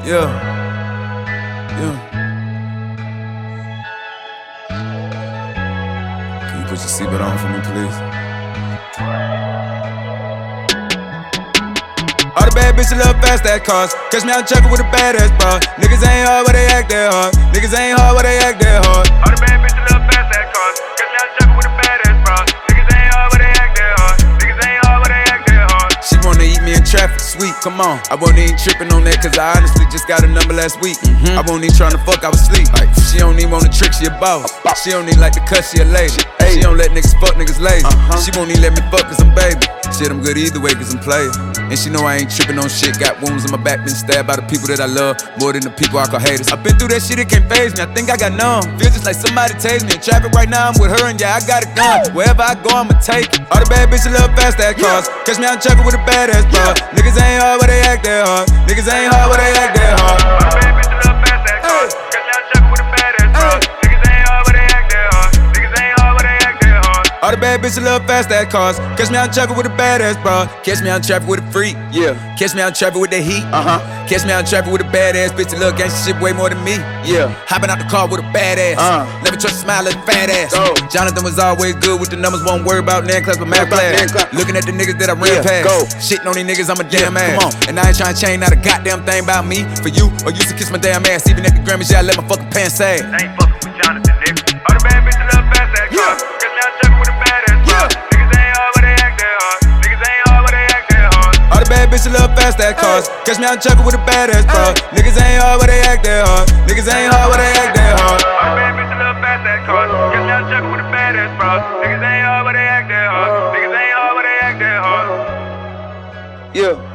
Yeah. Yeah. Can you put your seatbelt on for me, please? All the bad bitches love fast ass cars. Catch me out truckin' with a badass bra. Niggas ain't hard where they act that hard. Niggas ain't hard where they act that hard. All the bad bitches love fast ass cars. Catch me out truckin' with a badass bra. Niggas ain't hard where they act that hard. Niggas ain't hard where they act that hard. She wanna eat me in traffic, sweet, come on. I wasn't even trippin' on that, cause I honestly just got a number last week. I wasn't even tryna fuck, I was asleep. Like, she don't even wanna trick, she a boss. She don't even like to cuss, she a lady. She don't let niggas fuck, niggas lazy. She won't even let me fuck, cause I'm baby. Shit, I'm good either way, cause I'm player. And she know I ain't trippin' on shit. Got wounds on my back, been stabbed by the people that I love more than the people I call haters. I been through that shit, it can't faze me. I think I got numb. Feel just like somebody tased me. In traffic right now, I'm with her, and yeah, I got a gun. Wherever I go, I'ma take it. All the bad bitches love fast ass cars. Catch me out truckin' with a badass bra. Niggas ain't hard where they act that hard. Niggas ain't hard where they act that hard. All the bad bitches love fast ass cars. Catch me out truckin' with a badass bra. Niggas ain't hard where they act that hard. Niggas ain't hard where they act that hard. All the bad bitches love fast ass cars. Catch me out truckin' with a badass bra. Catch me out traffic with a freak. Yeah. Catch me out traffic with the heat. Catch me out traffic with a badass bitch. Look, gangsta shit way more than me. Yeah. Hopping out the car with a badass. Never trust a smile at a fat ass. Jonathan was always good with the numbers. Won't worry about nan class, but math class. Looking at the niggas that I ran past. Shitting on these niggas, I'm a damn ass. Come on. And I ain't trying to change not a goddamn thing about me. For you, or used to kiss my damn ass. Even at the Grammys, yeah, I let my fucking pants sag. I ain't fucking with Jonathan, nigga. All the bad bitches love fast ass cars. Catch me out truckin' with a badass bra. Niggas ain't hard where they act that hard. Niggas ain't hard where they act that hard. All the bad bitches love fast ass cars. Catch me out truckin' with a badass bra. Niggas ain't hard where they act that hard. Niggas ain't hard where they act that hard. All the bad bitches love fast ass cars. Catch me out truckin' with a badass bra. Niggas ain't hard where they act that hard. Niggas ain't hard where they act that hard. Yeah.